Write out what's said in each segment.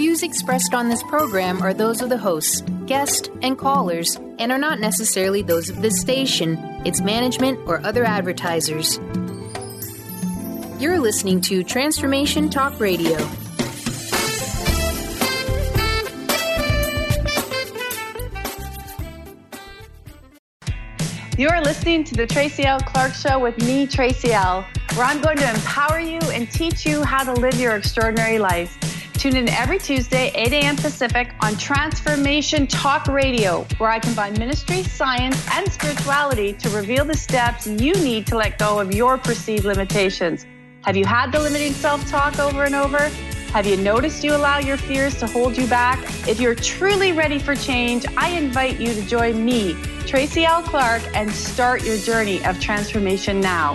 views expressed on this program are those of the hosts, guests, and callers, and are not necessarily those of this station, its management, or other advertisers. You're listening to Transformation Talk Radio. You are listening to the Tracy L. Clark Show with me, Tracy L., where I'm going to empower you and teach you how to live your extraordinary life. Tune in every Tuesday, 8 a.m. Pacific on Transformation Talk Radio, where I combine ministry, science, and spirituality to reveal the steps you need to let go of your perceived limitations. Have you had the limiting self-talk over and over? Have you noticed you allow your fears to hold you back? If you're truly ready for change, I invite you to join me, Tracy L. Clark, and start your journey of transformation now.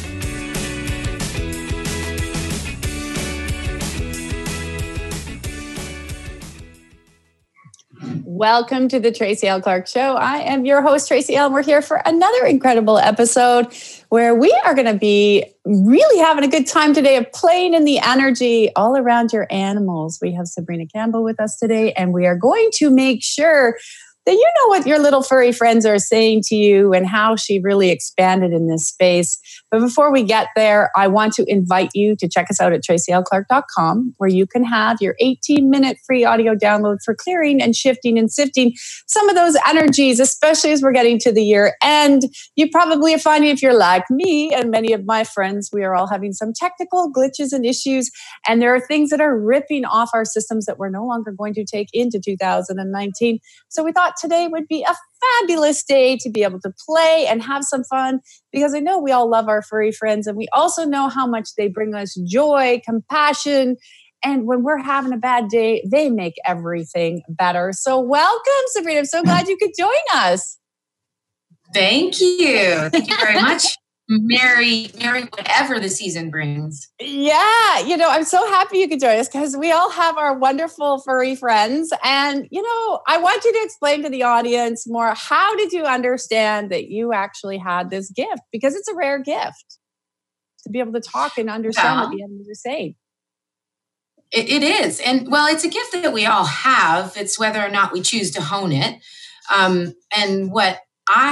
Welcome to the Tracy L. Clark Show. I am your host, Tracy L. And we're here for another incredible episode where we are going to be really having a good time today of playing in the energy all around your animals. We have Sabrina Campbell with us today, and we are going to make sure that you know what your little furry friends are saying to you and how she really expanded in this space. But before we get there, I want to invite you to check us out at tracylclark.com, where you can have your 18-minute free audio download for clearing and shifting and sifting some of those energies, especially as we're getting to the year end. You probably are finding, if you're like me and many of my friends, we are all having some technical glitches and issues, and there are things that are ripping off our systems that we're no longer going to take into 2019. So we thought today would be a fabulous day to be able to play and have some fun, because I know we all love our furry friends, and we also know how much they bring us joy, compassion, and when we're having a bad day, they make everything better. So welcome, Sabrina. I'm so glad you could join us. Thank you. Thank you very much. Merry whatever the season brings. Yeah, I'm so happy you could join us because we all have our wonderful furry friends. And, I want you to explain to the audience more, how did you understand that you actually had this gift? Because it's a rare gift to be able to talk and understand what the animals are saying. It is. And, it's a gift that we all have. It's whether or not we choose to hone it. And what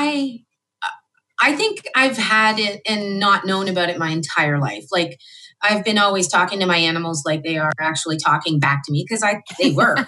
I think I've had it and not known about it my entire life. Like, I've been always talking to my animals like they are actually talking back to me, because they were.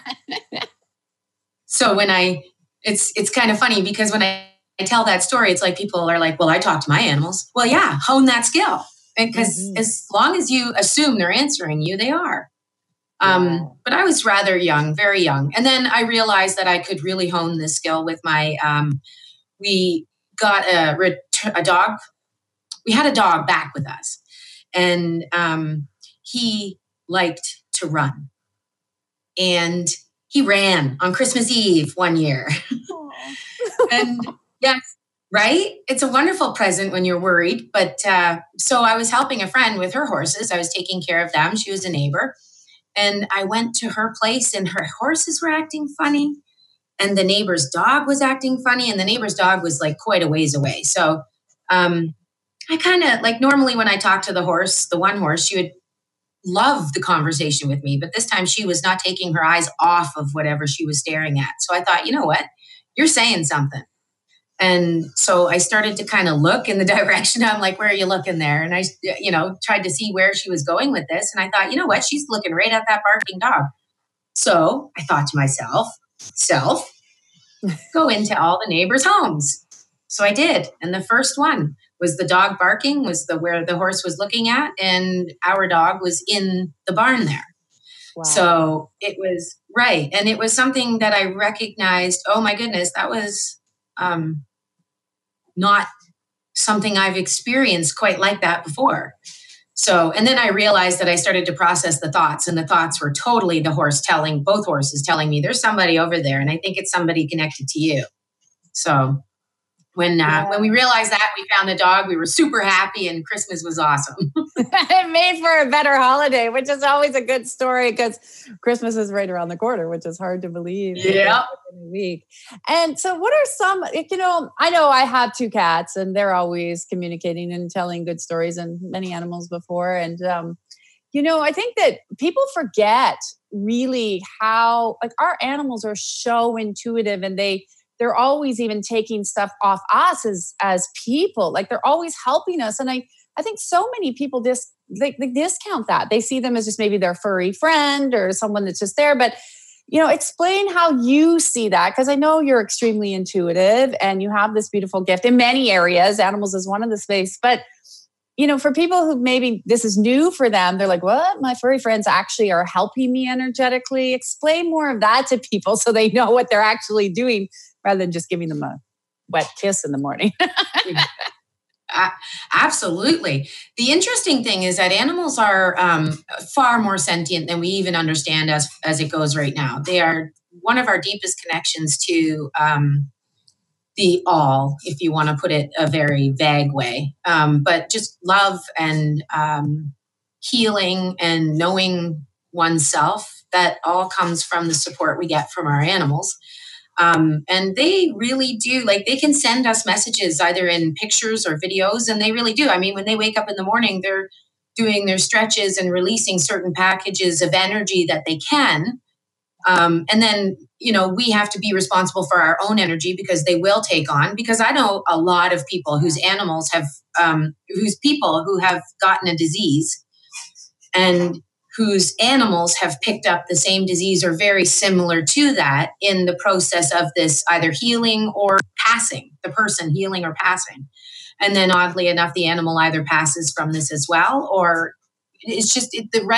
So it's kind of funny, because when I tell that story, it's like people are like, well, I talk to my animals. Well, yeah, hone that skill. Because as long as you assume they're answering you, they are. But I was rather young, very young. And then I realized that I could really hone this skill with my, we got a dog. We had a dog back with us, and he liked to run, and he ran on Christmas Eve one year. And yes, right? It's a wonderful present when you're worried. But so I was helping a friend with her horses. I was taking care of them. She was a neighbor, and I went to her place, and her horses were acting funny. And the neighbor's dog was acting funny, and the neighbor's dog was like quite a ways away. So I kind of like, normally when I talk to the one horse, she would love the conversation with me. But this time she was not taking her eyes off of whatever she was staring at. So I thought, you know what? You're saying something. And so I started to kind of look in the direction. I'm like, where are you looking there? And I, tried to see where she was going with this. And I thought, you know what? She's looking right at that barking dog. So I thought to myself, go into all the neighbors' homes. So I did. And the first one was the dog barking, was where the horse was looking at, and our dog was in the barn there. Wow. So it was right. And it was something that I recognized, oh my goodness, that was not something I've experienced quite like that before. So, and then I realized that I started to process the thoughts, and the thoughts were totally the horse both horses telling me there's somebody over there, and I think it's somebody connected to you. So when we realized that, we found a dog, we were super happy, and Christmas was awesome. It made for a better holiday, which is always a good story, because Christmas is right around the corner, which is hard to believe. Yeah. In a week. And so what are some, I know I have 2 cats, and they're always communicating and telling good stories, and many animals before. And, I think that people forget really how like our animals are so intuitive, and they're always even taking stuff off us as people. Like they're always helping us. And I think so many people just they discount that. They see them as just maybe their furry friend or someone that's just there. But explain how you see that, because I know you're extremely intuitive and you have this beautiful gift in many areas. Animals is one of the space, but for people who maybe this is new for them, they're like, what? My furry friends actually are helping me energetically. Explain more of that to people so they know what they're actually doing rather than just giving them a wet kiss in the morning. Absolutely. The interesting thing is that animals are far more sentient than we even understand as it goes right now. They are one of our deepest connections to the all, if you want to put it a very vague way, but just love and healing and knowing oneself, that all comes from the support we get from our animals. And they really do, like they can send us messages either in pictures or videos, and they really do. I mean, when they wake up in the morning, they're doing their stretches and releasing certain packages of energy that they can. And then, we have to be responsible for our own energy because they will take on, because I know a lot of people whose animals have, who have gotten a disease and whose animals have picked up the same disease or very similar to that in the process of this either healing or passing, the person healing or passing. And then oddly enough, the animal either passes from this as well, or it's just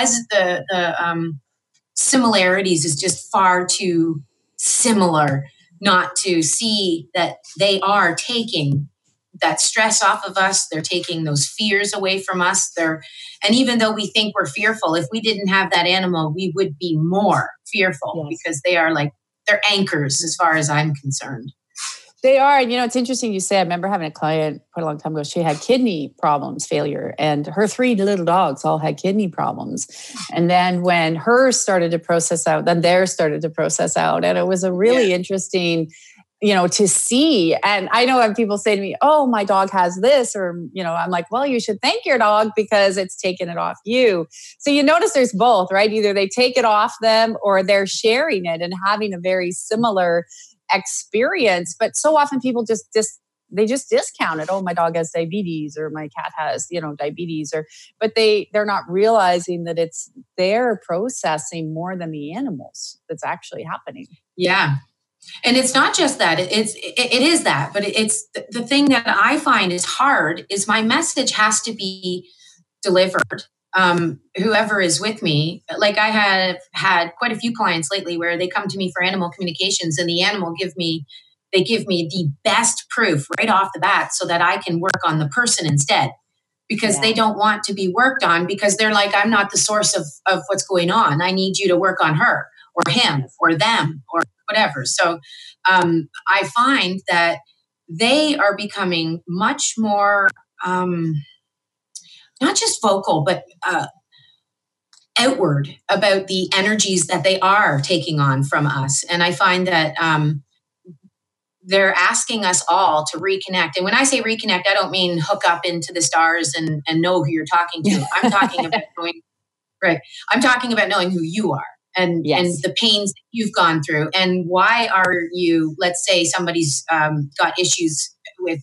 the similarities is just far too similar not to see that they are taking that stress off of us. They're taking those fears away from us. And even though we think we're fearful, if we didn't have that animal, we would be more fearful. Yes. Because they're anchors as far as I'm concerned. They are. And, it's interesting you say, I remember having a client quite a long time ago. She had kidney problems, failure, and her 3 little dogs all had kidney problems. And then when hers started to process out, then theirs started to process out. And it was a really interesting, to see. And I know when people say to me, oh, my dog has this, or, I'm like, well, you should thank your dog because it's taken it off you. So you notice there's both, right? Either they take it off them or they're sharing it and having a very similar experience. But so often people just discount it. Oh, my dog has diabetes, or my cat has, diabetes, but they're not realizing that it's their processing more than the animals that's actually happening. Yeah. And it's not just that, it is that, but it's the thing that I find is hard is my message has to be delivered. Whoever is with me, like I have had quite a few clients lately where they come to me for animal communications, and the animal give me the best proof right off the bat so that I can work on the person instead, because they don't want to be worked on, because they're like, I'm not the source of what's going on. I need you to work on her or him or them or whatever. So I find that they are becoming much more not just vocal, but outward about the energies that they are taking on from us. And I find that they're asking us all to reconnect. And when I say reconnect, I don't mean hook up into the stars and know who you're talking to. I'm talking about knowing, right? I'm talking about knowing who you are and the pains that you've gone through, and why are you, let's say somebody's got issues with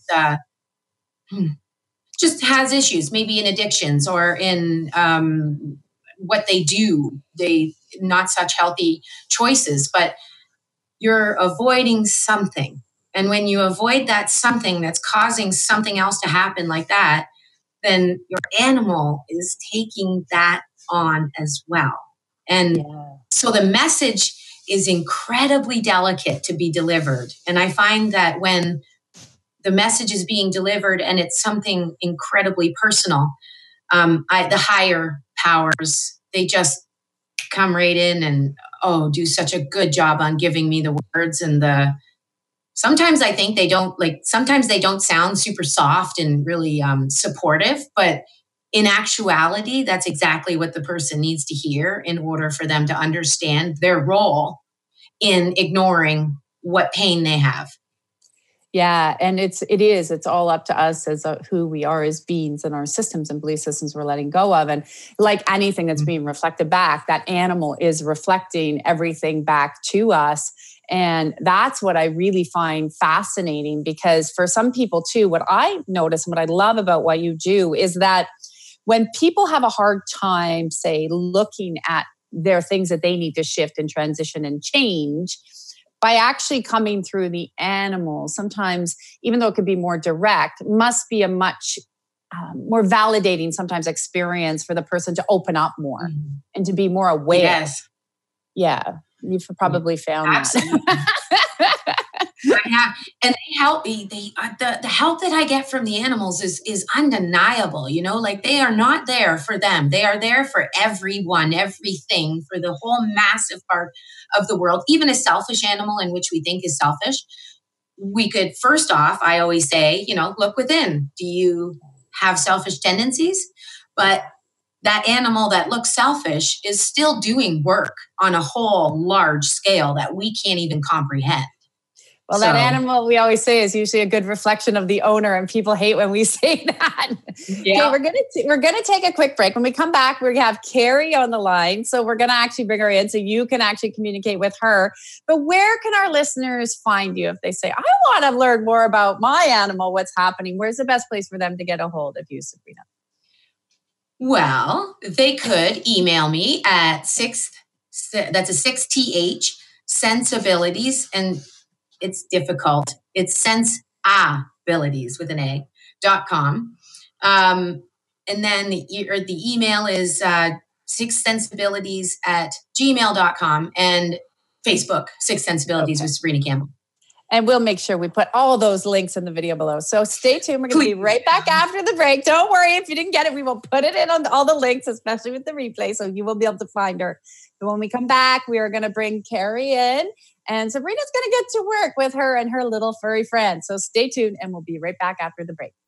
just has issues, maybe in addictions or in what they do, they not such healthy choices, but you're avoiding something. And when you avoid that something that's causing something else to happen like that, then your animal is taking that on as well. And so the message is incredibly delicate to be delivered. And I find that when the message is being delivered and it's something incredibly personal, the higher powers, they just come right in and do such a good job on giving me the words and sometimes I think sometimes they don't sound super soft and really supportive, but in actuality, that's exactly what the person needs to hear in order for them to understand their role in ignoring what pain they have. Yeah. And it's all up to us as who we are as beings and our systems and belief systems we're letting go of. And like anything that's being reflected back, that animal is reflecting everything back to us. And that's what I really find fascinating, because for some people too, what I notice and what I love about what you do is that when people have a hard time, say, looking at their things that they need to shift and transition and change, by actually coming through the animals, sometimes, even though it could be more direct, must be a much more validating sometimes experience for the person to open up more and to be more aware. Yes. Yeah. You've probably found that. I have, and they help me. The help that I get from the animals is undeniable. Like they are not there for them. They are there for everyone, everything, for the whole massive part of the world. Even a selfish animal in which we think is selfish, we could, first off, I always say, look within. Do you have selfish tendencies? But that animal that looks selfish is still doing work on a whole large scale that we can't even comprehend. Well, that animal, we always say, is usually a good reflection of the owner, and people hate when we say that. Yeah. Okay, we're gonna take a quick break. When we come back, we're gonna have Carrie on the line, so we're gonna actually bring her in so you can actually communicate with her. But where can our listeners find you if they say, I want to learn more about my animal, what's happening? Where's the best place for them to get a hold of you, Sabrina? Well, they could email me at 6th sensibilities, and it's difficult. It's senseabilities with an A.com. And then the email is 6sensibilities@gmail.com, and Facebook, 6 Sensibilities with Sabrina Campbell. And we'll make sure we put all those links in the video below. So stay tuned. We're going to be right back after the break. Don't worry if you didn't get it. We will put it in on all the links, especially with the replay, so you will be able to find her. But when we come back, we are going to bring Carrie in, and Sabrina's going to get to work with her and her little furry friend. So stay tuned, and we'll be right back after the break.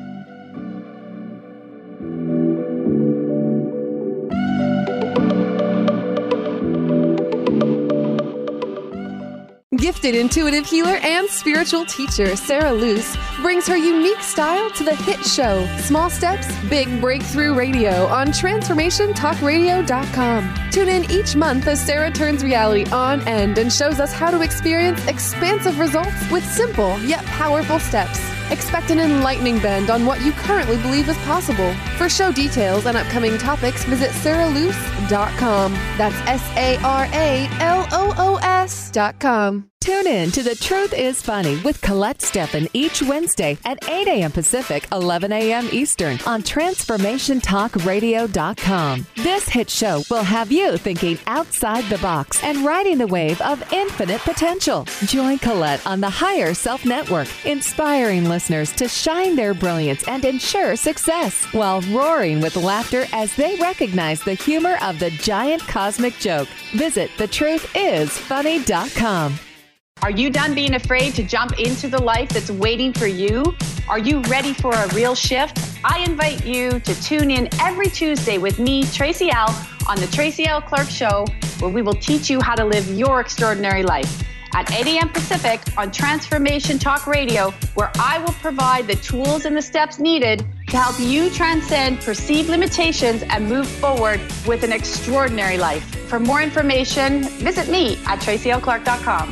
Gifted intuitive healer and spiritual teacher Sarah Luce brings her unique style to the hit show Small Steps, Big Breakthrough Radio on TransformationTalkRadio.com. Tune in each month as Sarah turns reality on end and shows us how to experience expansive results with simple yet powerful steps. Expect an enlightening bend on what you currently believe is possible. For show details and upcoming topics, visit SarahLuce.com. That's SarahLoos.com. Tune in to The Truth is Funny with Colette Steffen each Wednesday at 8 a.m. Pacific, 11 a.m. Eastern on TransformationTalkRadio.com. This hit show will have you thinking outside the box and riding the wave of infinite potential. Join Colette on the Higher Self Network, inspiring listeners to shine their brilliance and ensure success while roaring with laughter as they recognize the humor of the giant cosmic joke. Visit TheTruthIsFunny.com. Are you done being afraid to jump into the life that's waiting for you? Are you ready for a real shift? I invite you to tune in every Tuesday with me, Tracy L., on the Tracy L. Clark Show, where we will teach you how to live your extraordinary life. At 8 a.m. Pacific on Transformation Talk Radio, where I will provide the tools and the steps needed to help you transcend perceived limitations and move forward with an extraordinary life. For more information, visit me at TracyLClark.com.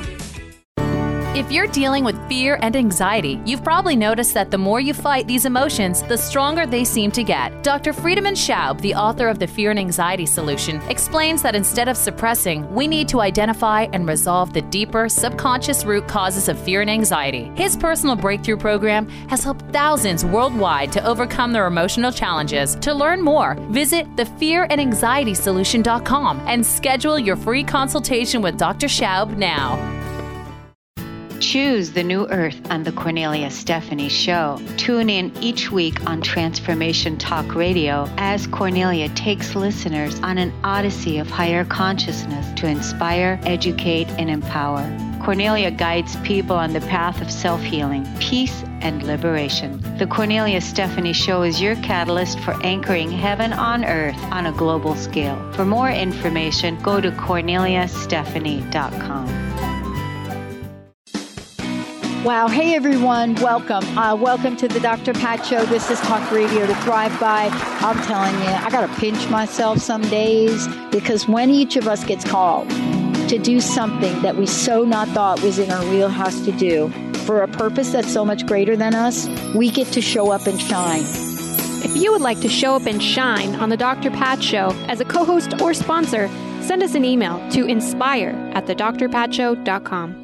If you're dealing with fear and anxiety, you've probably noticed that the more you fight these emotions, the stronger they seem to get. Dr. Friedemann Schaub, the author of The Fear and Anxiety Solution, explains that instead of suppressing, we need to identify and resolve the deeper, subconscious root causes of fear and anxiety. His personal breakthrough program has helped thousands worldwide to overcome their emotional challenges. To learn more, visit thefearandanxietysolution.com and schedule your free consultation with Dr. Schaub now. Choose the new earth on the Cornelia Stephanie Show. Tune in each week on Transformation Talk Radio as Cornelia takes listeners on an odyssey of higher consciousness to inspire, educate, and empower. Cornelia guides people on the path of self-healing, peace, and liberation. The Cornelia Stephanie Show is your catalyst for anchoring heaven on earth on a global scale. For more information, go to CorneliaStephanie.com. Wow. Hey, everyone. Welcome. Welcome to the Dr. Pat Show. This is Talk Radio to Thrive By. I'm telling you, I got to pinch myself some days, because when each of us gets called to do something that we so not thought was in our wheelhouse to do for a purpose that's so much greater than us, we get to show up and shine. If you would like to show up and shine on the Dr. Pat Show as a co-host or sponsor, send us an email to inspire@thedrpatshow.com.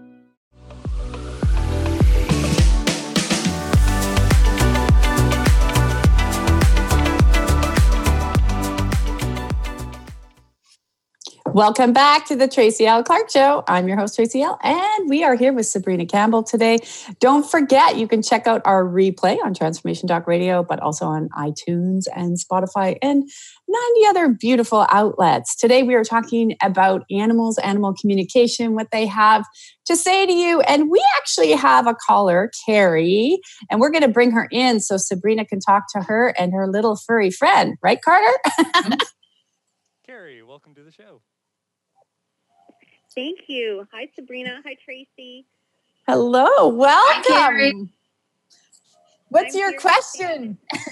Welcome back to the Tracy L. Clark Show. I'm your host, Tracy L., and we are here with Sabrina Campbell today. Don't forget, you can check out our replay on Transformation Talk Radio, but also on iTunes and Spotify and 90 other beautiful outlets. Today, we are talking about animals, animal communication, what they have to say to you. And we actually have a caller, Carrie, and we're going to bring her in so Sabrina can talk to her and her little furry friend. Right, Carter? Carrie, welcome to the show. Thank you. Hi, Sabrina. Hi, Tracy. Hello. Welcome. Hi, What's your question?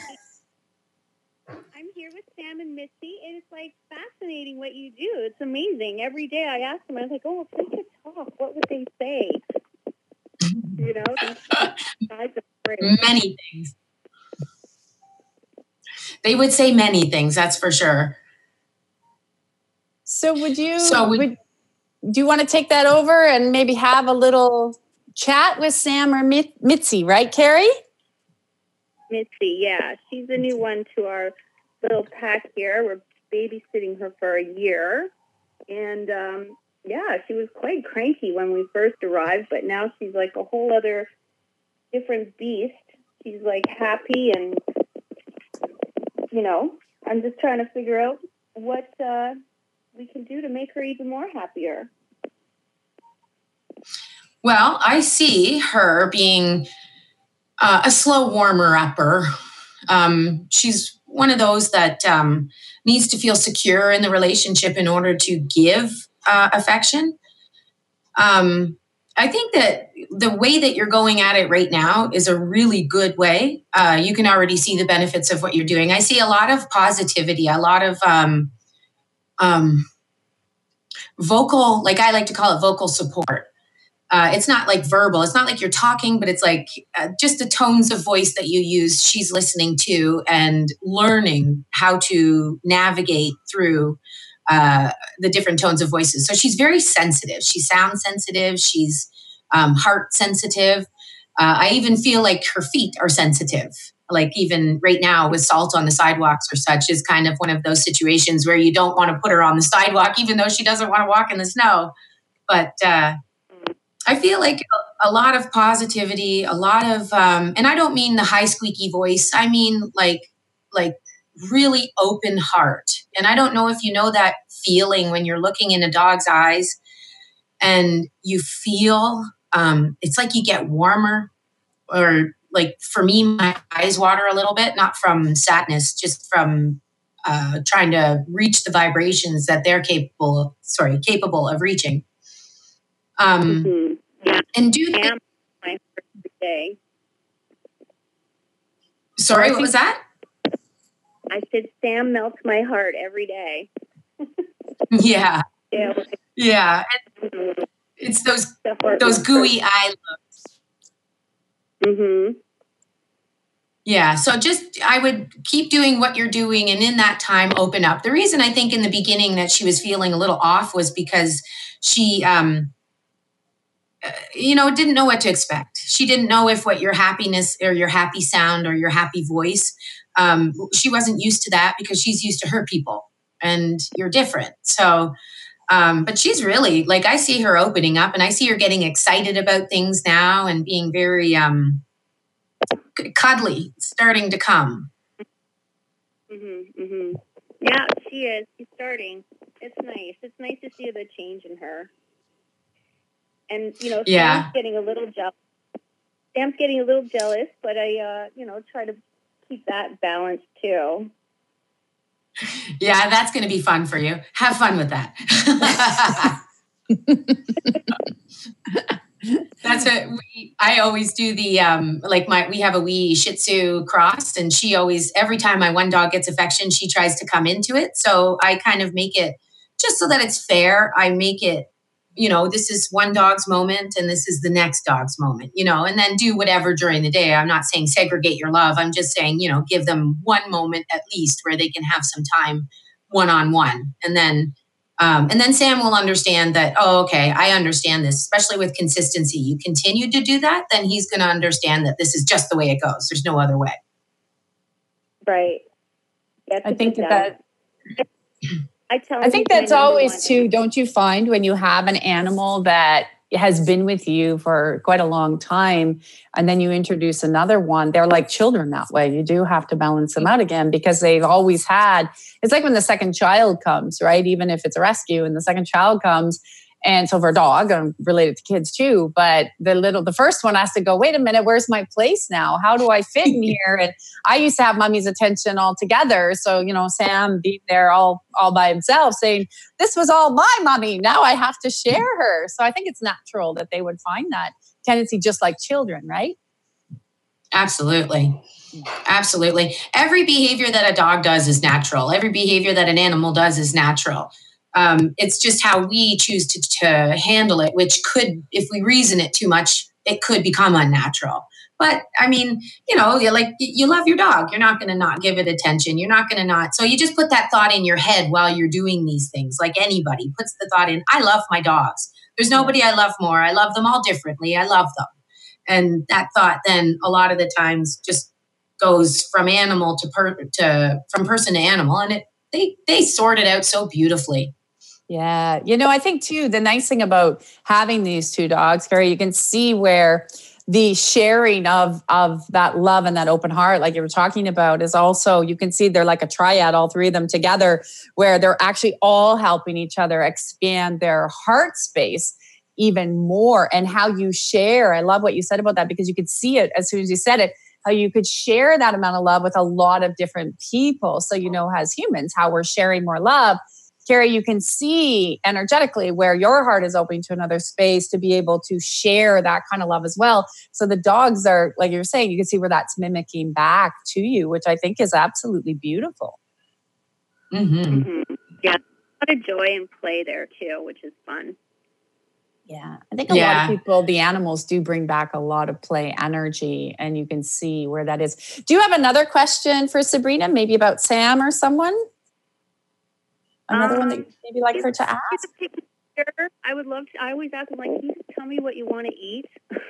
I'm here with Sam and Misty, and it's like fascinating what you do. It's amazing. Every day I ask them, I was like, oh, if they could talk, what would they say? You know, many things. They would say many things, that's for sure. So would you... do you want to take that over and maybe have a little chat with Sam or Mitzi, right, Carrie? Mitzi, yeah. She's a new one to our little pack here. We're babysitting her for a year. And, she was quite cranky when we first arrived, but now she's like a whole other different beast. She's like happy and, I'm just trying to figure out what we can do to make her even more happier. Well, I see her being a slow warmer-upper. She's one of those that needs to feel secure in the relationship in order to give affection. I think that the way that you're going at it right now is a really good way. You can already see the benefits of what you're doing. I see a lot of positivity, a lot of vocal, like I like to call it vocal support. It's not like verbal. It's not like you're talking, but it's like just the tones of voice that you use, she's listening to and learning how to navigate through the different tones of voices. So she's very sensitive. She's sound sensitive. She's heart sensitive. I even feel like her feet are sensitive. Like even right now with salt on the sidewalks or such is kind of one of those situations where you don't want to put her on the sidewalk, even though she doesn't want to walk in the snow. But I feel like a lot of positivity, a lot of, and I don't mean the high squeaky voice. I mean like really open heart. And I don't know if you know that feeling when you're looking in a dog's eyes and you feel, it's like you get warmer, or like for me, my eyes water a little bit, not from sadness, just from trying to reach the vibrations that they're capable of reaching. Yeah. And do Sam my first day. Sorry, what was that? I said Sam melts my heart every day. Yeah. Yeah. It's those gooey eye looks. Mm-hmm. Yeah. So I would keep doing what you're doing, and in that time, open up. The reason I think in the beginning that she was feeling a little off was because she, didn't know what to expect. She didn't know if what your happiness or your happy sound or your happy voice, she wasn't used to that because she's used to her people and you're different. So, but she's really, like, I see her opening up and I see her getting excited about things now and being very cuddly, starting to come. Mm-hmm, mm-hmm. Yeah, she is. She's starting. It's nice. It's nice to see the change in her. And, Sam's getting a little jealous. But I, try to keep that balanced too. Yeah, that's going to be fun for you. Have fun with that. I always do the, we have a wee Shih Tzu cross, and she always, every time my one dog gets affection, she tries to come into it. So I kind of make it, just so that it's fair, I make it, this is one dog's moment and this is the next dog's moment, and then do whatever during the day. I'm not saying segregate your love. I'm just saying, give them one moment at least where they can have some time one-on-one. And then Sam will understand that, oh, okay, I understand this, especially with consistency. You continue to do that, then he's going to understand that this is just the way it goes. There's no other way. Right. I think I think that's always too, don't you find when you have an animal that has been with you for quite a long time and then you introduce another one, they're like children that way. You do have to balance them out again because they've always had, it's like when the second child comes, right? Even if it's a rescue and the second child comes. And so for a dog, I'm related to kids too, but the first one has to go, wait a minute, where's my place now? How do I fit in here? And I used to have mommy's attention all together. So, Sam being there all by himself saying, this was all my mommy. Now I have to share her. So I think it's natural that they would find that tendency just like children, right? Absolutely. Absolutely. Every behavior that a dog does is natural. Every behavior that an animal does is natural. It's just how we choose to handle it, which could, if we reason it too much, it could become unnatural. But I mean, you love your dog. You're not going to not give it attention. You're not going to not. So you just put that thought in your head while you're doing these things. Like anybody puts the thought in, I love my dogs. There's nobody I love more. I love them all differently. I love them. And that thought then a lot of the times just goes from animal from person to animal. And they sort it out so beautifully. Yeah. I think too, the nice thing about having these two dogs, Carrie, you can see where the sharing of that love and that open heart, like you were talking about, is also, you can see they're like a triad, all three of them together, where they're actually all helping each other expand their heart space even more. And how you share, I love what you said about that, because you could see it as soon as you said it, how you could share that amount of love with a lot of different people. So, as humans, how we're sharing more love. Carrie, you can see energetically where your heart is open to another space to be able to share that kind of love as well. So the dogs are, like you were saying, you can see where that's mimicking back to you, which I think is absolutely beautiful. Mm-hmm. Mm-hmm. Yeah, a lot of joy and play there too, which is fun. Yeah, I think a lot of people, the animals do bring back a lot of play energy, and you can see where that is. Do you have another question for Sabrina, maybe about Sam or someone? Another one that you'd maybe like her to ask? I would love to. I always ask them, can you just tell me what you want to eat?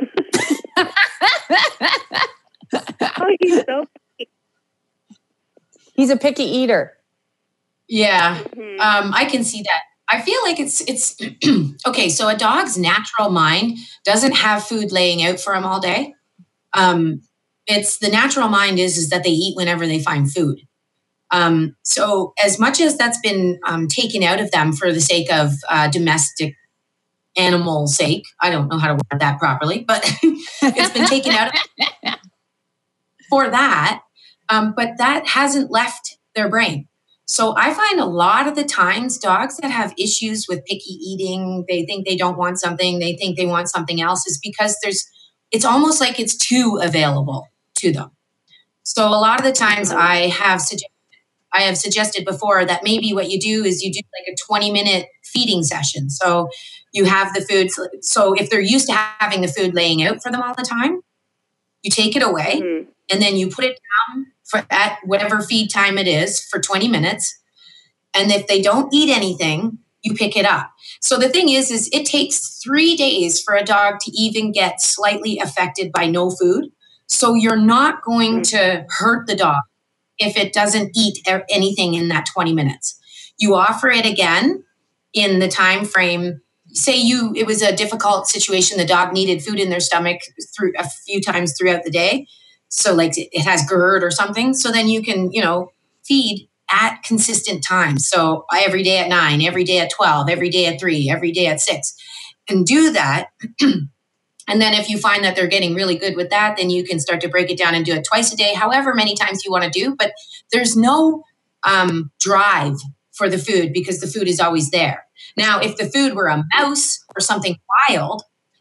Oh, he's so picky. He's a picky eater. Yeah, I can see that. I feel like it's okay. So a dog's natural mind doesn't have food laying out for him all day. It's the natural mind is that they eat whenever they find food. So as much as that's been taken out of them for the sake of domestic animal sake, I don't know how to word that properly, but it's been taken out of them for that. But that hasn't left their brain. So I find a lot of the times dogs that have issues with picky eating, they think they don't want something, they think they want something else, is because it's almost like it's too available to them. So a lot of the times I have suggested before that maybe what you do is you do like a 20-minute feeding session. So you have the food. So if they're used to having the food laying out for them all the time, you take it away and then you put it down at whatever feed time it is for 20 minutes. And if they don't eat anything, you pick it up. So the thing is it takes 3 days for a dog to even get slightly affected by no food. So you're not going to hurt the dog if it doesn't eat anything in that 20 minutes. You offer it again in the time frame. Say it was a difficult situation. The dog needed food in their stomach through a few times throughout the day. So like it has GERD or something. So then you can, feed at consistent times. So every day at 9, every day at 12, every day at 3, every day at 6, and do that. And then if you find that they're getting really good with that, then you can start to break it down and do it twice a day, however many times you want to do. But there's no drive for the food because the food is always there. Now, if the food were a mouse or something wild,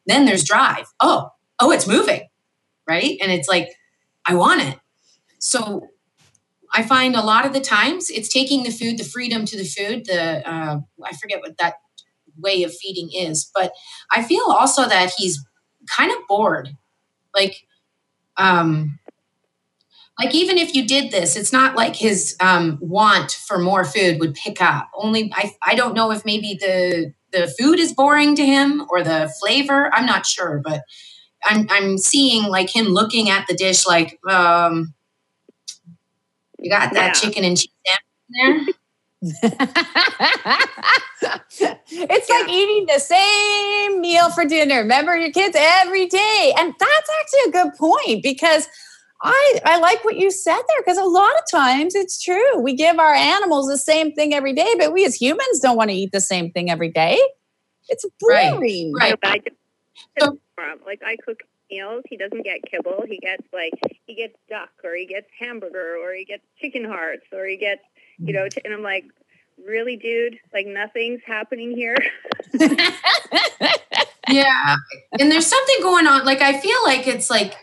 Then there's drive. Oh, it's moving, right? And it's like, I want it. So I find a lot of the times it's taking the food, the freedom to the food, I forget what that way of feeding is, but I feel also that he's kind of bored. Like even if you did this, it's not like his want for more food would pick up. Only I don't know if maybe the food is boring to him or the flavor. I'm not sure, but I'm seeing like him looking at the dish like, you got that chicken and cheese sandwich in there? It's like eating the same meal for dinner. Remember your kids every day. And that's actually a good point, because I like what you said there, because a lot of times it's true. We give our animals the same thing every day, but we as humans don't want to eat the same thing every day. It's boring. Right. Like I cook meals, he doesn't get kibble. He gets duck, or he gets hamburger, or he gets chicken hearts, or he gets, and I'm like, really, dude? Like nothing's happening here. Yeah. And there's something going on. Like, I feel like it's like,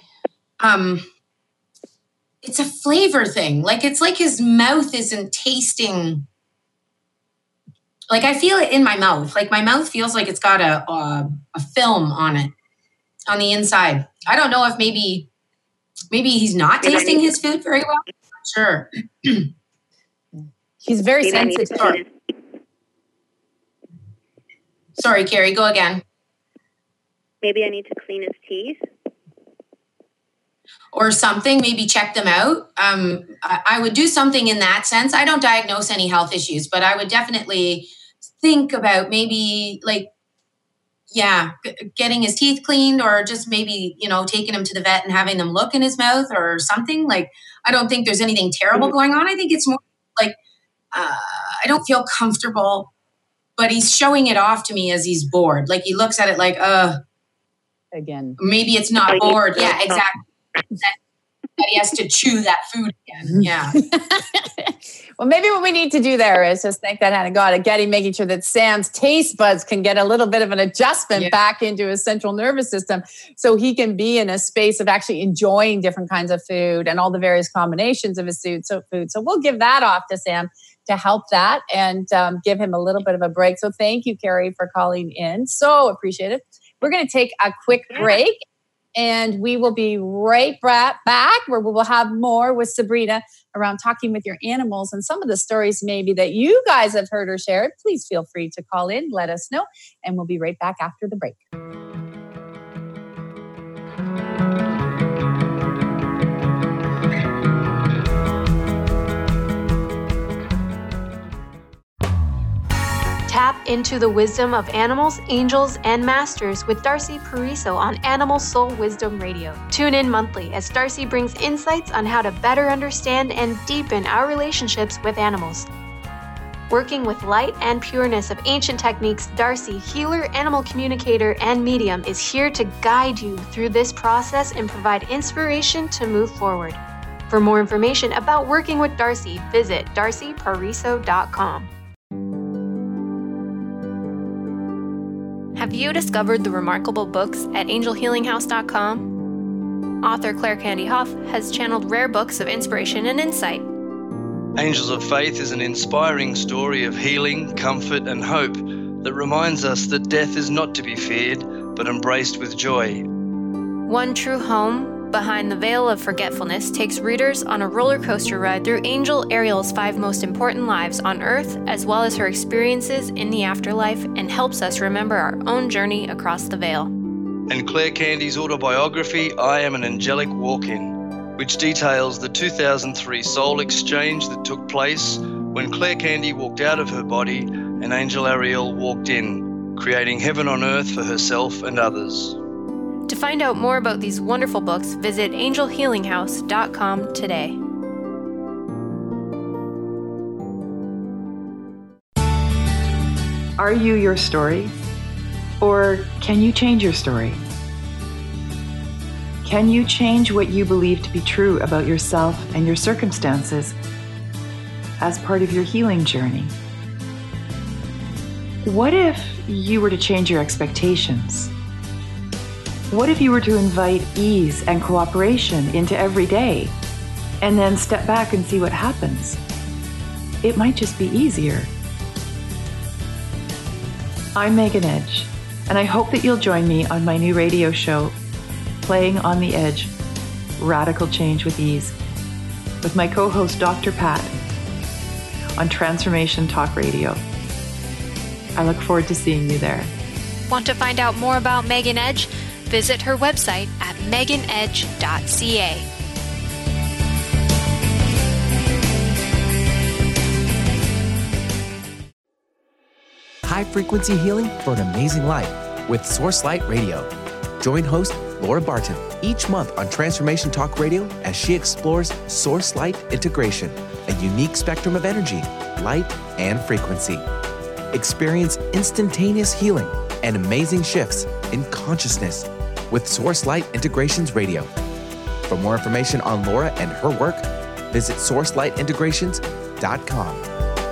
it's a flavor thing. Like, it's like his mouth isn't tasting. Like, I feel it in my mouth. Like, my mouth feels like it's got a film on it, on the inside. I don't know if maybe he's not tasting his food very well. I'm not sure. He's very sensitive. Sorry, Carrie, go again. Maybe I need to clean his teeth. Or something, maybe check them out. I would do something in that sense. I don't diagnose any health issues, but I would definitely think about maybe getting his teeth cleaned, or just maybe, taking him to the vet and having them look in his mouth or something. Like, I don't think there's anything terrible going on. I think it's more like, I don't feel comfortable, but he's showing it off to me as he's bored. Like, he looks at it like, again, maybe it's not bored. Yeah, exactly. That he has to chew that food again. Yeah. Well, maybe what we need to do there is just thank that hand of God at making sure that Sam's taste buds can get a little bit of an adjustment back into his central nervous system, so he can be in a space of actually enjoying different kinds of food and all the various combinations of his food. So we'll give that off to Sam to help that and give him a little bit of a break. So thank you, Carrie, for calling in. So appreciate it. We're going to take a quick break. And we will be right back where we will have more with Sabrina around talking with your animals and some of the stories maybe that you guys have heard or shared. Please feel free to call in, let us know, and we'll be right back after the break. Tap into the wisdom of animals, angels, and masters with Darcy Pariso on Animal Soul Wisdom Radio. Tune in monthly as Darcy brings insights on how to better understand and deepen our relationships with animals. Working with light and pureness of ancient techniques, Darcy, healer, animal communicator, and medium, is here to guide you through this process and provide inspiration to move forward. For more information about working with Darcy, visit darcypariso.com. Have you discovered the remarkable books at angelhealinghouse.com? Author Claire Candy Hoff has channeled rare books of inspiration and insight. Angels of Faith is an inspiring story of healing, comfort, and hope that reminds us that death is not to be feared, but embraced with joy. One True Home, Behind the Veil of Forgetfulness, takes readers on a roller coaster ride through Angel Ariel's 5 most important lives on Earth, as well as her experiences in the afterlife, and helps us remember our own journey across the veil. And Claire Candy's autobiography, I Am an Angelic Walk-In, which details the 2003 soul exchange that took place when Claire Candy walked out of her body and Angel Ariel walked in, creating heaven on earth for herself and others. To find out more about these wonderful books, visit angelhealinghouse.com today. Are you your story? Or can you change your story? Can you change what you believe to be true about yourself and your circumstances as part of your healing journey? What if you were to change your expectations? What if you were to invite ease and cooperation into every day and then step back and see what happens? It might just be easier. I'm Megan Edge, and I hope that you'll join me on my new radio show, Playing on the Edge, Radical Change with Ease, with my co-host Dr. Pat on Transformation Talk Radio. I look forward to seeing you there. Want to find out more about Megan Edge? Visit her website at meganedge.ca. High-frequency healing for an amazing life with Source Light Radio. Join host Laura Barton each month on Transformation Talk Radio as she explores Source Light integration, a unique spectrum of energy, light, and frequency. Experience instantaneous healing and amazing shifts in consciousness with Source Light Integrations Radio. For more information on Laura and her work, visit sourcelightintegrations.com.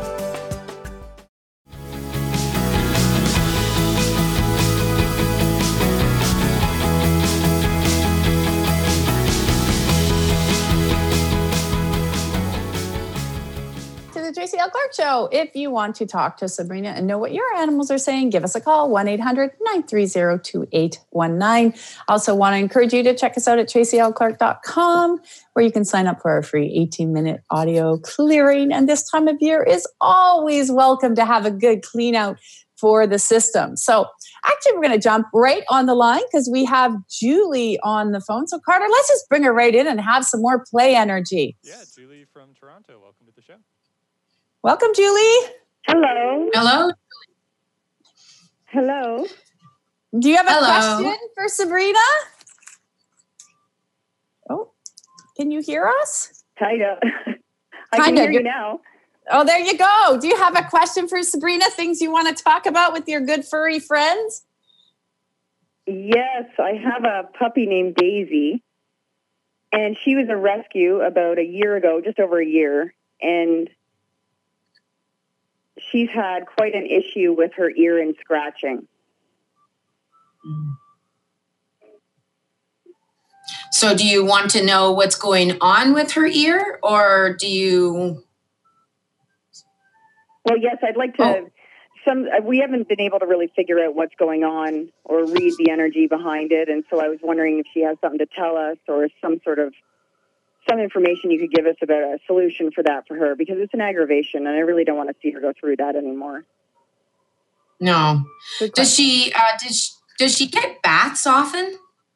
Tracy L. Clark Show. If you want to talk to Sabrina and know what your animals are saying, give us a call, 1-800-930-2819. Also want to encourage you to check us out at tracylclark.com, where you can sign up for our free 18-minute audio clearing. And this time of year is always welcome to have a good clean out for the system. So actually, we're going to jump right on the line because we have Julie on the phone. So Carter, let's just bring her right in and have some more play energy. Yeah, Julie from Toronto. Welcome to the show. Welcome, Julie. Hello. Hello. Hello. Do you have a question for Sabrina? Oh, can you hear us? Kinda. I can hear you now. Oh, there you go. Do you have a question for Sabrina? Things you want to talk about with your good furry friends? Yes, I have a puppy named Daisy, and she was a rescue about a year ago, just over a year, and she's had quite an issue with her ear and scratching. So do you want to know what's going on with her ear, or do you... Well, yes, I'd like to... We haven't been able to really figure out what's going on or read the energy behind it, and so I was wondering if she has something to tell us or some information you could give us about a solution for that for her, because it's an aggravation, and I really don't want to see her go through that anymore. No. Does she get baths often?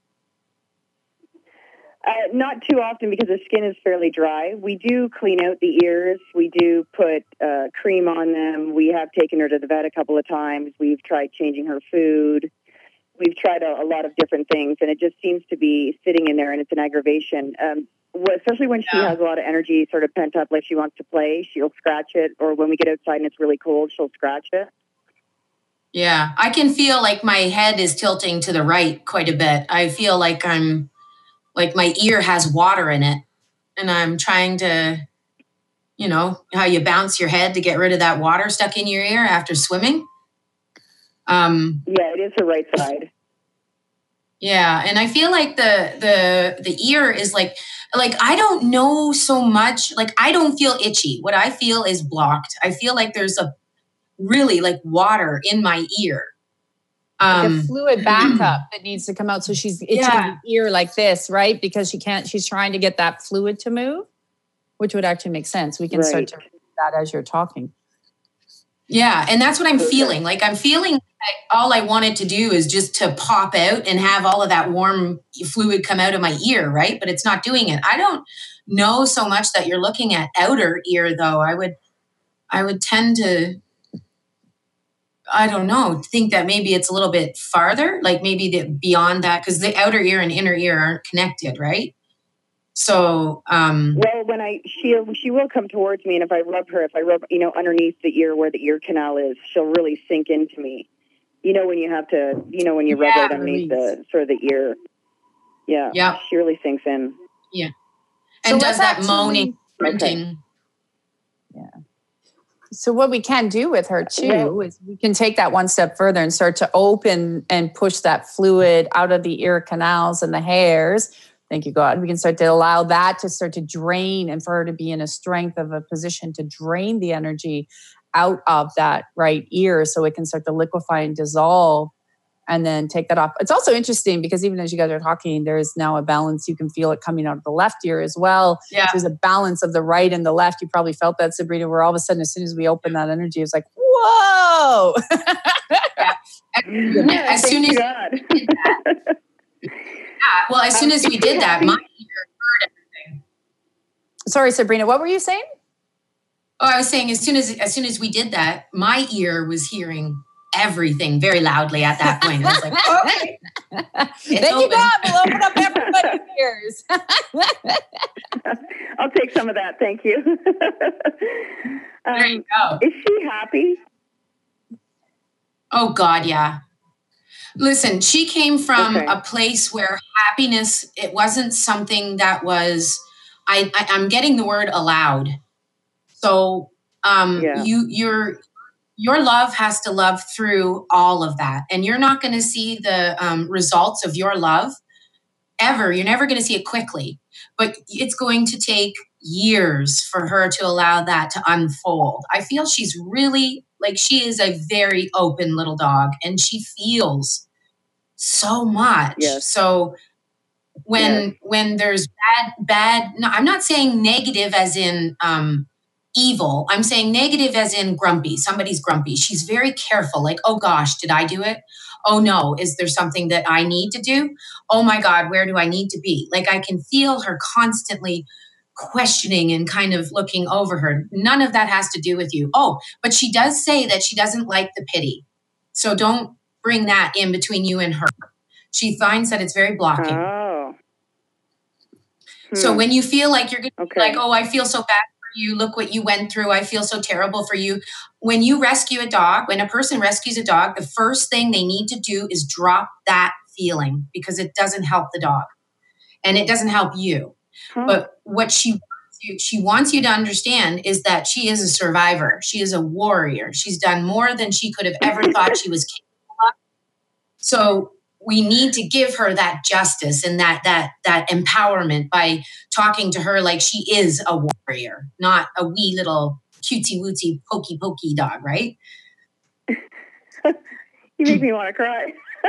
Not too often, because the skin is fairly dry. We do clean out the ears. We do put cream on them. We have taken her to the vet a couple of times. We've tried changing her food. We've tried a lot of different things, and it just seems to be sitting in there, and it's an aggravation. Especially when she has a lot of energy sort of pent up, like she wants to play, she'll scratch it. Or when we get outside and it's really cold, she'll scratch it. Yeah, I can feel like my head is tilting to the right quite a bit. I feel like my ear has water in it, and I'm trying to, you know, how you bounce your head to get rid of that water stuck in your ear after swimming. Yeah, it is the right side. Yeah, and I feel like the ear is like I don't know so much. Like, I don't feel itchy. What I feel is blocked. I feel like there's a really like water in my ear. Like a fluid backup that needs to come out. So she's itching the ear like this, right? Because she's trying to get that fluid to move, which would actually make sense. We can start to read that as you're talking. Yeah, and that's what I'm feeling. Like, I'm feeling like all I wanted to do is just to pop out and have all of that warm fluid come out of my ear, right? But it's not doing it. I don't know so much that you're looking at outer ear, though. I would tend to, I don't know, think that maybe it's a little bit farther, like maybe beyond that, because the outer ear and inner ear aren't connected, right? So, well, when she will come towards me, and if I rub, underneath the ear where the ear canal is, she'll really sink into me. You know, when you have to, when you rub right underneath the sort of the ear. Yeah. Yeah. She really sinks in. Yeah. And so does that moaning, grunting. Yeah. So what we can do with her too is we can take that one step further and start to open and push that fluid out of the ear canals and the hairs. Thank you, God. We can start to allow that to start to drain and for her to be in a strength of a position to drain the energy out of that right ear so it can start to liquefy and dissolve and then take that off. It's also interesting because even as you guys are talking, there is now a balance. You can feel it coming out of the left ear as well. Yeah. There's a balance of the right and the left. You probably felt that, Sabrina, where all of a sudden, as soon as we open that energy, it's like, whoa. As soon as we did that, as soon as we did that, my ear heard everything. Sorry, Sabrina, what were you saying? Oh, I was saying as soon as we did that, my ear was hearing everything very loudly at that point. I was like, okay. Thank you, God. We'll open up everybody's ears. I'll take some of that. Thank you. There you go. Is she happy? Oh, God, yeah. Listen, she came from a place where happiness, it wasn't something that was, I'm getting the word allowed. So your love has to love through all of that. And you're not going to see the results of your love ever. You're never going to see it quickly. But it's going to take years for her to allow that to unfold. I feel she's really, like, she is a very open little dog. And she feels so much. Yes. So when there's bad, no, I'm not saying negative as in evil. I'm saying negative as in grumpy. Somebody's grumpy. She's very careful. Like, oh gosh, did I do it? Oh no, is there something that I need to do? Oh my God, where do I need to be? Like, I can feel her constantly questioning and kind of looking over her. None of that has to do with you. Oh, but she does say that she doesn't like the pity. So don't bring that in between you and her. She finds that it's very blocking. Oh. So when you feel like you're going to be like, oh, I feel so bad for you. Look what you went through. I feel so terrible for you. When you rescue a dog, when a person rescues a dog, the first thing they need to do is drop that feeling because it doesn't help the dog and it doesn't help you. But what she wants you to understand is that she is a survivor. She is a warrior. She's done more than she could have ever thought she was capable of. So we need to give her that justice and that empowerment by talking to her like she is a warrior, not a wee little cutesy wootsy pokey dog, right? You make me want to cry.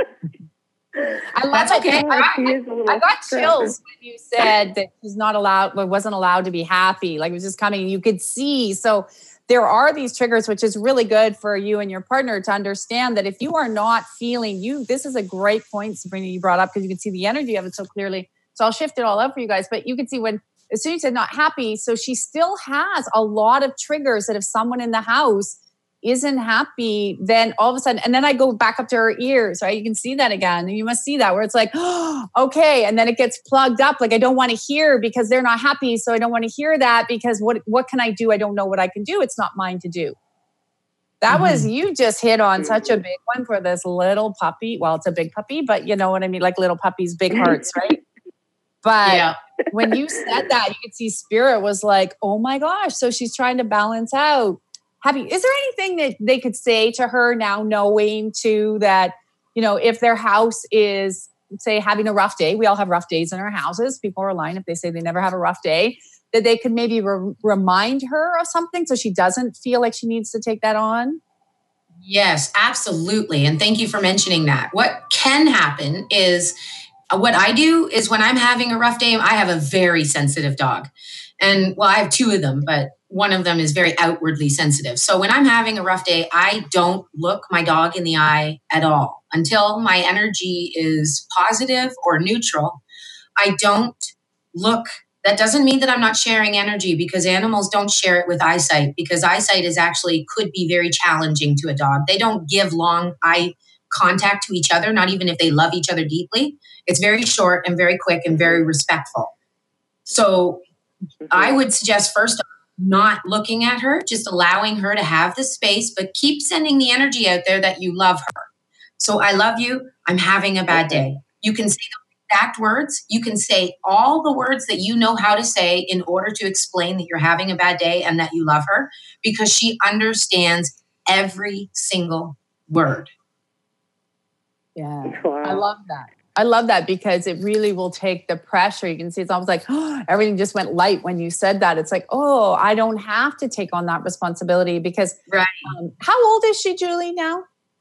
I love it. Okay. I got chills when you said that she's not allowed, wasn't allowed to be happy. Like, it was just coming. You could see. So there are these triggers, which is really good for you and your partner to understand that if you are not feeling this is a great point, Sabrina, you brought up, because you can see the energy of it so clearly. So I'll shift it all up for you guys. But you can see as soon as you said not happy, so she still has a lot of triggers that if someone in the house isn't happy, then all of a sudden, and then I go back up to her ears, right? You can see that again. And you must see that where it's like, oh, okay. And then it gets plugged up. Like, I don't want to hear because they're not happy. So I don't want to hear that because what can I do? I don't know what I can do. It's not mine to do. That was, you just hit on such a big one for this little puppy. Well, it's a big puppy, but you know what I mean? Like little puppies, big hearts, right? But when you said that, you could see Spirit was like, oh my gosh. So she's trying to balance out. Is there anything that they could say to her now, knowing too that, you know, if their house is, say, having a rough day, we all have rough days in our houses. People are lying if they say they never have a rough day, that they could maybe remind her of something so she doesn't feel like she needs to take that on? Yes, absolutely. And thank you for mentioning that. What can happen is what I do is when I'm having a rough day, I have a very sensitive dog. And well, I have two of them, but one of them is very outwardly sensitive. So when I'm having a rough day, I don't look my dog in the eye at all until my energy is positive or neutral. I don't look. That doesn't mean that I'm not sharing energy, because animals don't share it with eyesight, because eyesight could be very challenging to a dog. They don't give long eye contact to each other, not even if they love each other deeply. It's very short and very quick and very respectful. So I would suggest first not looking at her, just allowing her to have the space, but keep sending the energy out there that you love her. So I love you. I'm having a bad day. You can say exact words. You can say all the words that you know how to say in order to explain that you're having a bad day and that you love her, because she understands every single word. Yeah. Wow. I love that. I love that because it really will take the pressure. You can see it's almost like, oh, everything just went light when you said that. It's like, oh, I don't have to take on that responsibility because right. How old is she, Julie, now?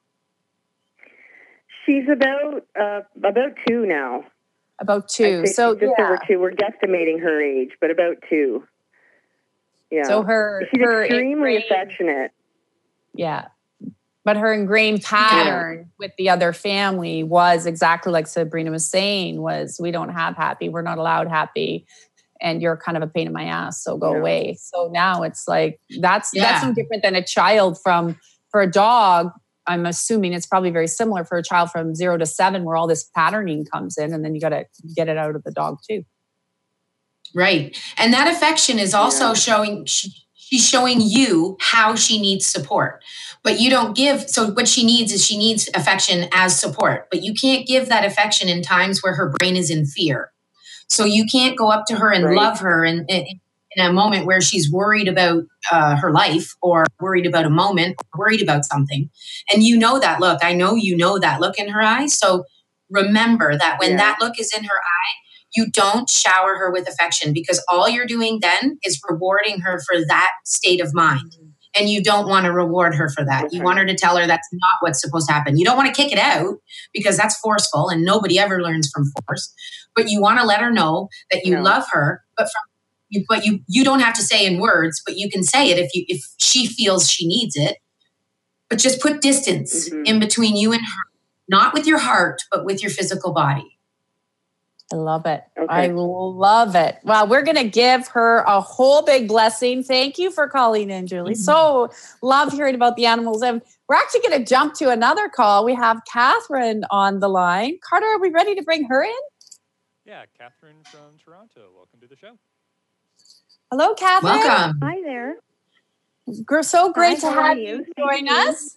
She's about 2 now. About 2. So just over 2. We're guesstimating her age, but about 2. Yeah. So she's extremely affectionate. Yeah. But her ingrained pattern with the other family was exactly like Sabrina was saying, was we don't have happy. We're not allowed happy. And you're kind of a pain in my ass. So go away. So now it's like, that's no different than a child for a dog. I'm assuming it's probably very similar for a child from 0 to 7 where all this patterning comes in and then you got to get it out of the dog too. Right. And that affection is also showing, she's showing you how she needs support, but you don't give. So what she needs affection as support, but you can't give that affection in times where her brain is in fear. So you can't go up to her and love her in a moment where she's worried about her life or worried about a moment, or worried about something. And you know that look. I know you know that look in her eyes. So remember that when that look is in her eye, you don't shower her with affection, because all you're doing then is rewarding her for that state of mind. And you don't want to reward her for that. You want her to tell her that's not what's supposed to happen. You don't want to kick it out because that's forceful and nobody ever learns from force. But you want to let her know that you love her, but you don't have to say in words, but you can say it if she feels she needs it. But just put distance in between you and her, not with your heart, but with your physical body. I love it. Okay. I love it. Well, we're going to give her a whole big blessing. Thank you for calling in, Julie. So love hearing about the animals. And we're actually going to jump to another call. We have Catherine on the line. Carter, are we ready to bring her in? Yeah, Catherine from Toronto. Welcome to the show. Hello, Catherine. Welcome. Hi there. So great to have you join us.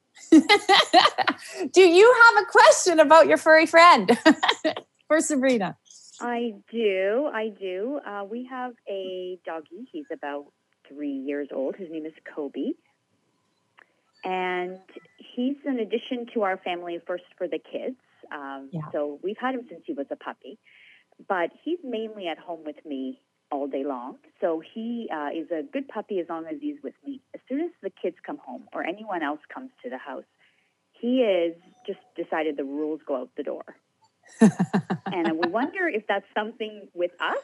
Do you have a question about your furry friend? For Sabrina. I do. We have a doggy. He's about 3 years old. His name is Kobe. And he's an addition to our family first for the kids. So we've had him since he was a puppy. But he's mainly at home with me all day long. So he is a good puppy as long as he's with me. As soon as the kids come home or anyone else comes to the house, he is just decided the rules go out the door. And we wonder if that's something with us,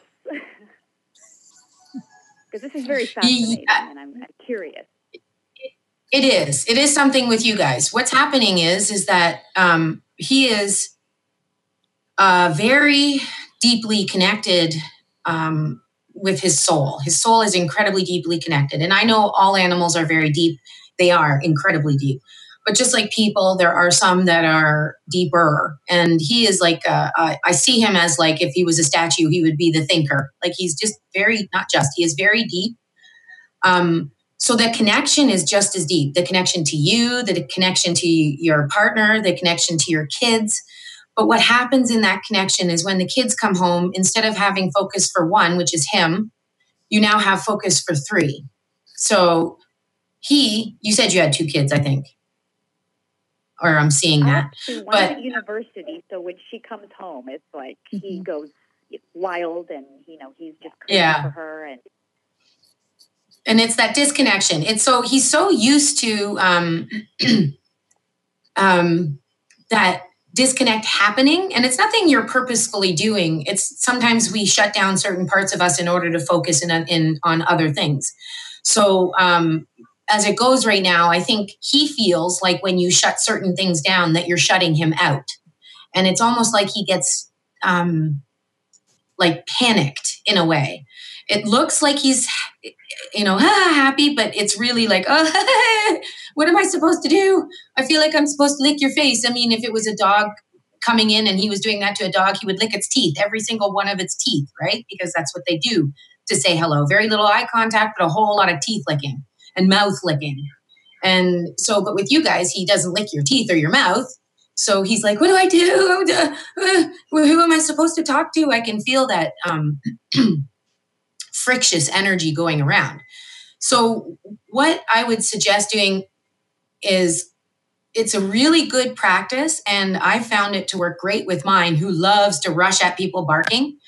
because this is very fascinating, and I'm curious. It is something with you guys. What's happening is that he is very deeply connected with his soul. His soul is incredibly deeply connected, and I know all animals are very deep. They are incredibly deep. But just like people, there are some that are deeper. And he is like, I see him as like, if he was a statue, he would be the thinker. Like he's just he is very deep. So the connection is just as deep. The connection to you, the connection to your partner, the connection to your kids. But what happens in that connection is when the kids come home, instead of having focus for one, which is him, you now have focus for 3. So you said you had 2 kids, I think. Or I'm seeing that. One at university, so when she comes home, it's like he goes wild, and he's just crazy for her, and it's that disconnection. He's so used to that disconnect happening, and it's nothing you're purposefully doing. It's sometimes we shut down certain parts of us in order to focus on other things. So as it goes right now, I think he feels like when you shut certain things down that you're shutting him out. And it's almost like he gets like panicked in a way. It looks like he's, happy, but it's really like, what am I supposed to do? I feel like I'm supposed to lick your face. I mean, if it was a dog coming in and he was doing that to a dog, he would lick its teeth, every single one of its teeth, right? Because that's what they do to say hello. Very little eye contact, but a whole lot of teeth licking. And mouth licking. And so, but with you guys, he doesn't lick your teeth or your mouth. So he's like, what do I do? Who am I supposed to talk to? I can feel that frictious energy going around. So what I would suggest doing is, it's a really good practice, and I found it to work great with mine, who loves to rush at people barking,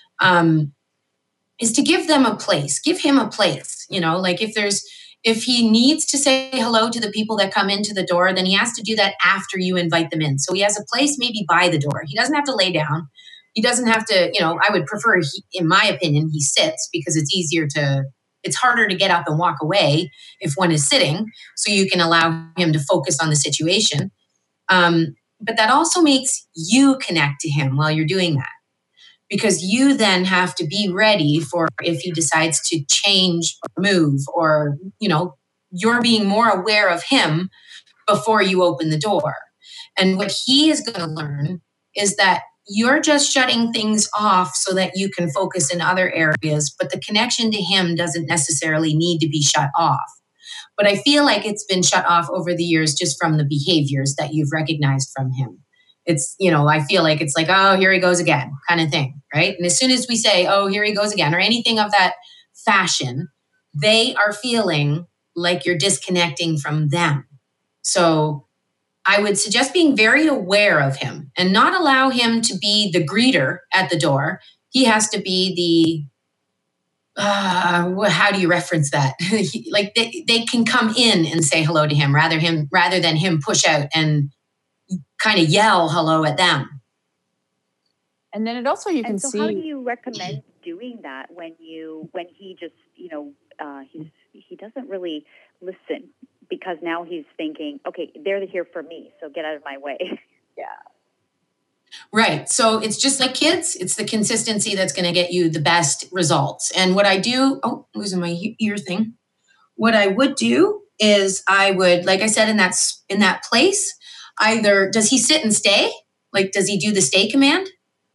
is to give them a place. Give him a place. Like if he needs to say hello to the people that come into the door, then he has to do that after you invite them in. So he has a place maybe by the door. He doesn't have to lay down. He doesn't have to, I would prefer, in my opinion, he sits, because it's harder to get up and walk away if one is sitting, so you can allow him to focus on the situation. But that also makes you connect to him while you're doing that, because you then have to be ready for if he decides to change or move, or, you're being more aware of him before you open the door. And what he is going to learn is that you're just shutting things off so that you can focus in other areas, but the connection to him doesn't necessarily need to be shut off. But I feel like it's been shut off over the years just from the behaviors that you've recognized from him. It's, I feel like it's like, oh, here he goes again kind of thing, right? And as soon as we say, oh, here he goes again, or anything of that fashion, they are feeling like you're disconnecting from them. So I would suggest being very aware of him and not allow him to be the greeter at the door. He has to be the, how do you reference that? Like they can come in and say hello to him rather than him push out and kind of yell hello at them. And then it also, you can so see. How do you recommend doing that when he just, he doesn't really listen? Because now he's thinking, okay, they're here for me, so get out of my way. Yeah. Right. So it's just like kids. It's the consistency that's going to get you the best results. And what I do, losing my ear thing. What I would do is I would, like I said, in that place, either does he sit and stay? Like, does he do the stay command?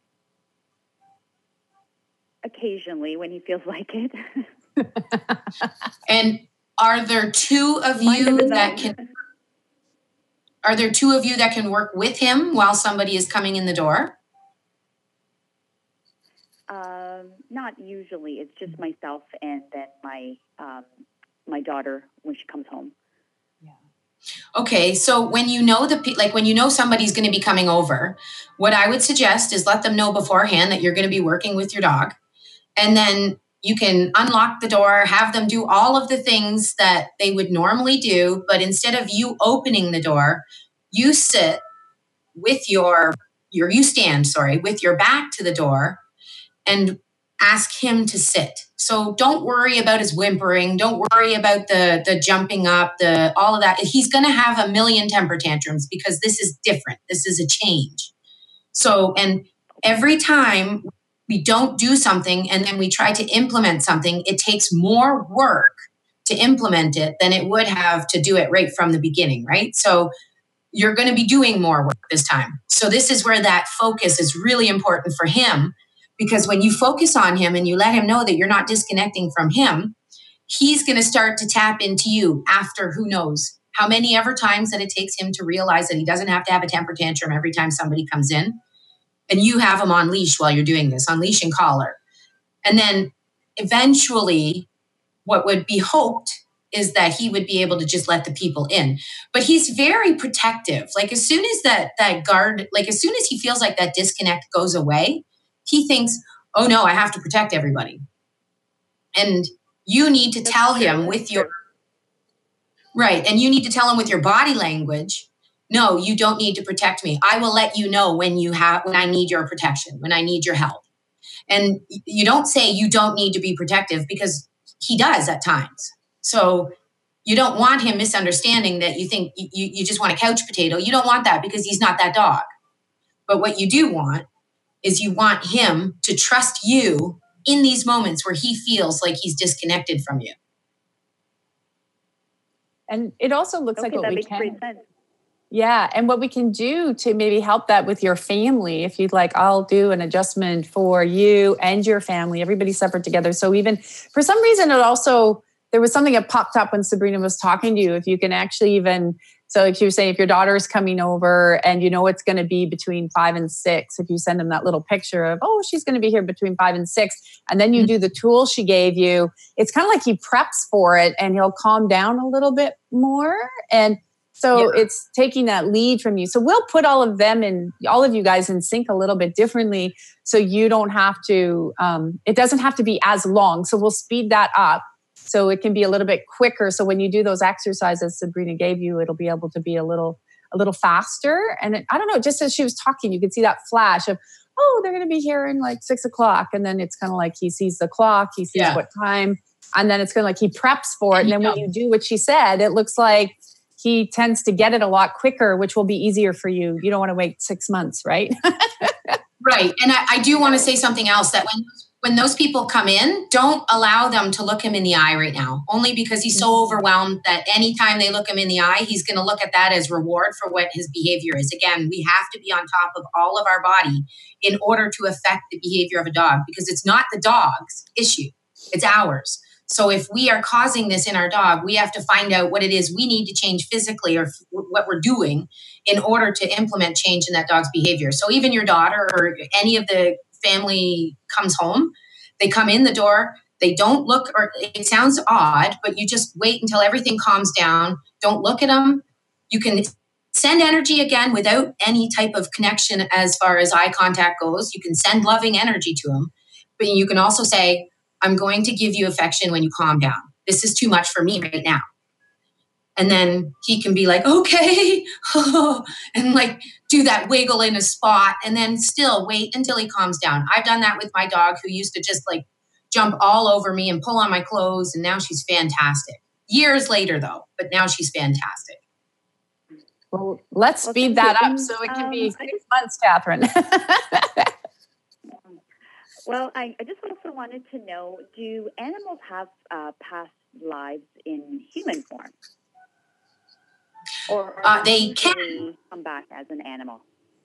Occasionally, when he feels like it. And are there two of you that can work with him while somebody is coming in the door? Not usually. It's just myself and then my daughter when she comes home. Yeah. Okay, so when you know when you know somebody's going to be coming over, what I would suggest is let them know beforehand that you're going to be working with your dog, and then you can unlock the door, have them do all of the things that they would normally do, but instead of you opening the door, you sit with you stand with your back to the door and ask him to sit. So don't worry about his whimpering. Don't worry about the jumping up, all of that. He's going to have a million temper tantrums because this is different. This is a change. So, and every time we don't do something and then we try to implement something, it takes more work to implement it than it would have to do it right from the beginning, right? So you're going to be doing more work this time. So this is where that focus is really important for him, because when you focus on him and you let him know that you're not disconnecting from him, he's going to start to tap into you after who knows how many ever times that it takes him to realize that he doesn't have to have a temper tantrum every time somebody comes in. And you have him on leash while you're doing this, on leash and collar. And then eventually what would be hoped is that he would be able to just let the people in. But he's very protective. Like as soon as that guard, like as soon as he feels like that disconnect goes away, he thinks, oh no, I have to protect everybody. And you need to tell him with your, right. And you need to tell him with your body language, no, you don't need to protect me. I will let you know when I need your protection, when I need your help. And you don't say you don't need to be protective, because he does at times. So you don't want him misunderstanding that you think you just want a couch potato. You don't want that, because he's not that dog. But what you do want is you want him to trust you in these moments where he feels like he's disconnected from you. And it also looks like what we makes can. great sense. Yeah. And what we can do to maybe help that with your family, if you'd like, I'll do an adjustment for you and your family, everybody separate together. So even for some reason, there was something that popped up when Sabrina was talking to you. If you can actually even, so like you were saying, if your daughter is coming over and you know it's going to be between 5 and 6, if you send them that little picture of, oh, she's going to be here between 5 and 6, and then you do the tool she gave you, it's kind of like he preps for it and he'll calm down a little bit more. And so it's taking that lead from you. So we'll put all of them in, all of you guys in sync a little bit differently. So you don't have to, it doesn't have to be as long. So we'll speed that up. So it can be a little bit quicker. So when you do those exercises Sabrina gave you, it'll be able to be a little faster. And I don't know, just as she was talking, you could see that flash of, oh, they're going to be here in like 6 o'clock. And then it's kind of like he sees the clock, he sees what time, and then it's kind of like he preps for it. And then when you do what she said, it looks like he tends to get it a lot quicker, which will be easier for you. You don't want to wait 6 months, right? Right. And I do want to say something else, that when those people come in, don't allow them to look him in the eye right now, only because he's so overwhelmed that anytime they look him in the eye, he's going to look at that as reward for what his behavior is. Again, we have to be on top of all of our body in order to affect the behavior of a dog, because it's not the dog's issue, it's ours. So if we are causing this in our dog, we have to find out what it is we need to change physically or what we're doing in order to implement change in that dog's behavior. So even your daughter or any of the family comes home, they come in the door, they don't look, or it sounds odd, but you just wait until everything calms down. Don't look at them. You can send energy again without any type of connection as far as eye contact goes. You can send loving energy to them, but you can also say, I'm going to give you affection when you calm down. This is too much for me right now. And then he can be like, okay, and like do that wiggle in a spot and then still wait until he calms down. I've done that with my dog, who used to just like jump all over me and pull on my clothes. And now she's fantastic. Years later though, but now she's fantastic. Well, let's speed that up so it can be 6 months, Catherine. Well, I just also wanted to know, do animals have past lives in human form? Or they can come back as an animal?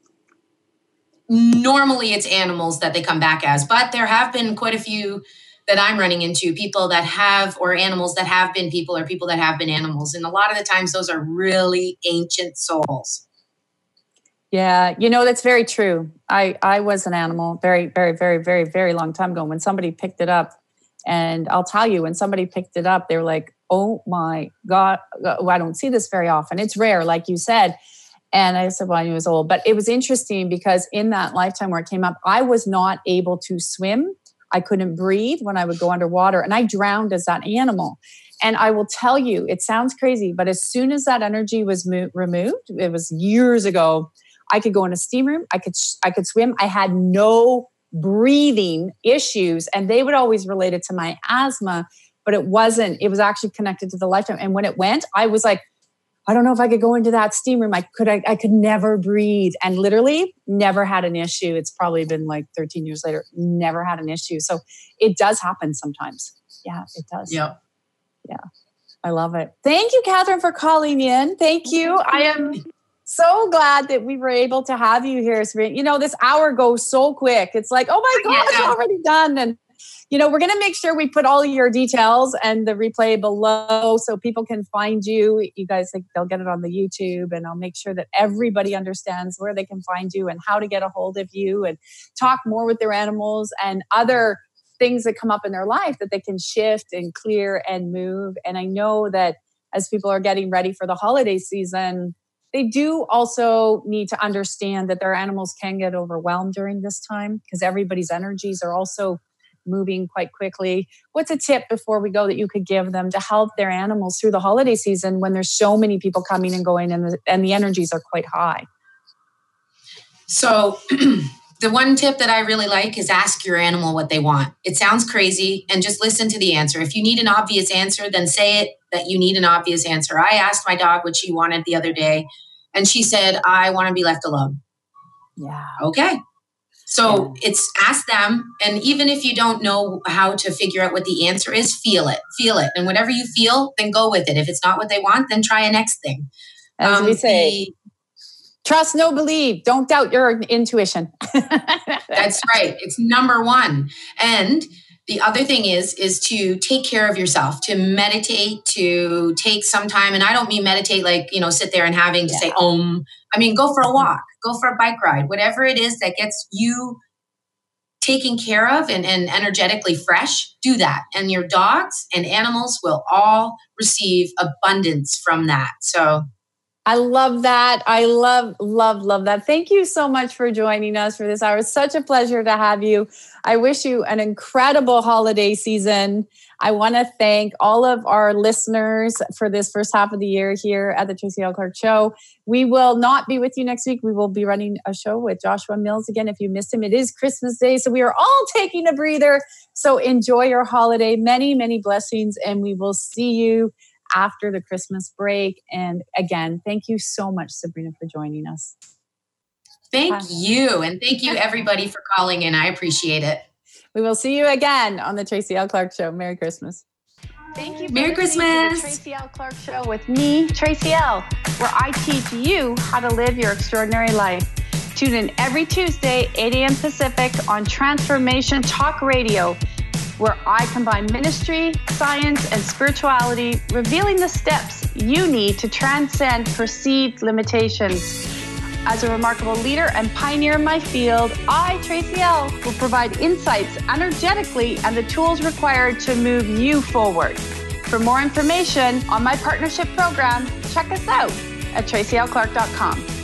Normally it's animals that they come back as, but there have been quite a few that I'm running into, people that have, or animals that have been people, or people that have been animals. And a lot of the times those are really ancient souls. Yeah, that's very true. I was an animal very, very, very, very, very long time ago. When somebody picked it up, and I'll tell you, when somebody picked it up, they were like, oh my God, I don't see this very often. It's rare, like you said. And I said, well, I was old. But it was interesting because in that lifetime where it came up, I was not able to swim. I couldn't breathe when I would go underwater, and I drowned as that animal. And I will tell you, it sounds crazy, but as soon as that energy was removed, it was years ago, I could go in a steam room. I could swim. I had no breathing issues, and they would always relate it to my asthma, but it wasn't. It was actually connected to the lifetime. And when it went, I was like, I don't know if I could go into that steam room. I could never breathe, and literally never had an issue. It's probably been like 13 years later, never had an issue. So it does happen sometimes. Yeah, it does. Yeah. Yeah. I love it. Thank you, Catherine, for calling in. Thank you. I am so glad that we were able to have you here, Sabrina. This hour goes so quick. It's like, oh my God, it's already done. And, we're going to make sure we put all your details and the replay below so people can find you. You guys, they'll get it on the YouTube, and I'll make sure that everybody understands where they can find you and how to get a hold of you and talk more with their animals and other things that come up in their life that they can shift and clear and move. And I know that as people are getting ready for the holiday season, they do also need to understand that their animals can get overwhelmed during this time because everybody's energies are also moving quite quickly. What's a tip before we go that you could give them to help their animals through the holiday season when there's so many people coming and going and the energies are quite high? So the one tip that I really like is ask your animal what they want. It sounds crazy, and just listen to the answer. If you need an obvious answer, then say it that you need an obvious answer. I asked my dog what she wanted the other day, and she said, I want to be left alone. Yeah. Okay. So it's ask them. And even if you don't know how to figure out what the answer is, feel it. And whatever you feel, then go with it. If it's not what they want, then try a next thing. As we say, trust, no believe. Don't doubt your intuition. That's right. It's number one. And the other thing is to take care of yourself, to meditate, to take some time. And I don't mean meditate like, sit there and having to say, Om. I mean, go for a walk, go for a bike ride, whatever it is that gets you taken care of and energetically fresh, do that. And your dogs and animals will all receive abundance from that. So I love that. I love that. Thank you so much for joining us for this hour. It's such a pleasure to have you. I wish you an incredible holiday season. I want to thank all of our listeners for this first half of the year here at the Tracy L. Clark Show. We will not be with you next week. We will be running a show with Joshua Mills again. If you missed him, it is Christmas Day. So we are all taking a breather. So enjoy your holiday. Many, many blessings. And we will see you after the Christmas break. And again, thank you so much, Sabrina, for joining us. Thank you. And thank you, everybody, for calling in. I appreciate it. We will see you again on the Tracy L. Clark Show. Merry Christmas. Thank you for Merry listening Christmas. to the Tracy L. Clark Show with me, Tracy L., where I teach you how to live your extraordinary life. Tune in every Tuesday, 8 a.m. Pacific on Transformation Talk Radio, where I combine ministry, science, and spirituality, revealing the steps you need to transcend perceived limitations. As a remarkable leader and pioneer in my field, I, Tracy L., will provide insights energetically and the tools required to move you forward. For more information on my partnership program, check us out at tracylclark.com.